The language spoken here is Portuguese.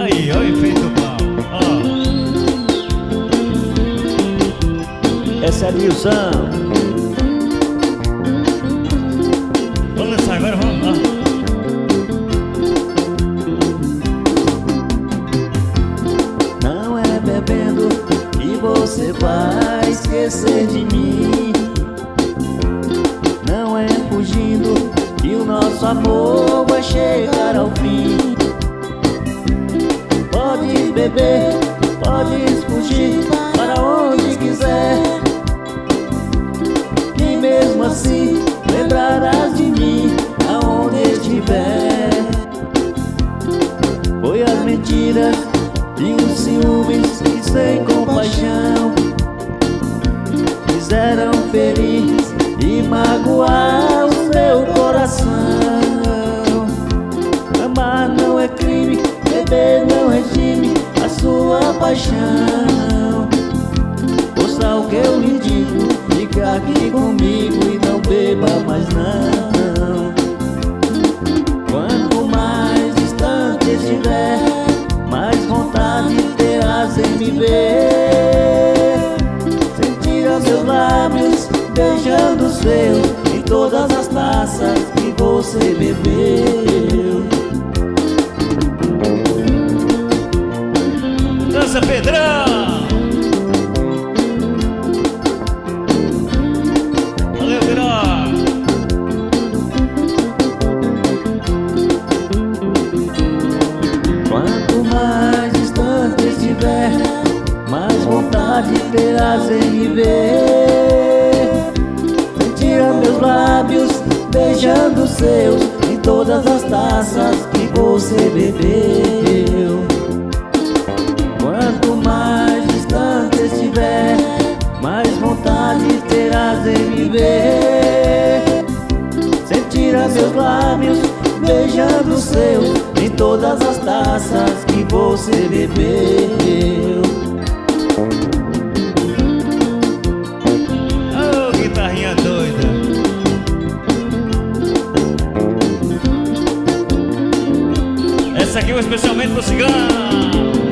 Aí, olha o efeito do pau. Ó. Essa é a Nilson. Vamos dançar agora, vamos lá. Não é bebendo que você vai esquecer de mim. Não é fugindo que o nosso amor vai chegar ao fim. Pode beber, pode fugir para onde quiser, e mesmo assim lembrarás de mim aonde estiver. Foi as mentiras e os ciúmes que sem compaixão fizeram ferir e magoar o seu coração. Amar não é crime, beber não regime a sua paixão. Ouça o que eu lhe digo, fica aqui comigo e não beba mais não. Quanto mais distante estiver, mais vontade terás em me ver. Sentir os meus lábios beijando os seus em todas as taças que você bebeu. Dança, Pedrão! Valeu, Pedrão! Quanto mais distante estiver, mais vontade terás em me ver. Sentir meus lábios beijando os seus em todas as taças que você bebeu. Quanto mais distante estiver, mais vontade terás em me ver. Sentir meus lábios beijando os seus em todas as taças que você bebeu. Ô, guitarrinha doida! Essa aqui é especialmente pro cigano!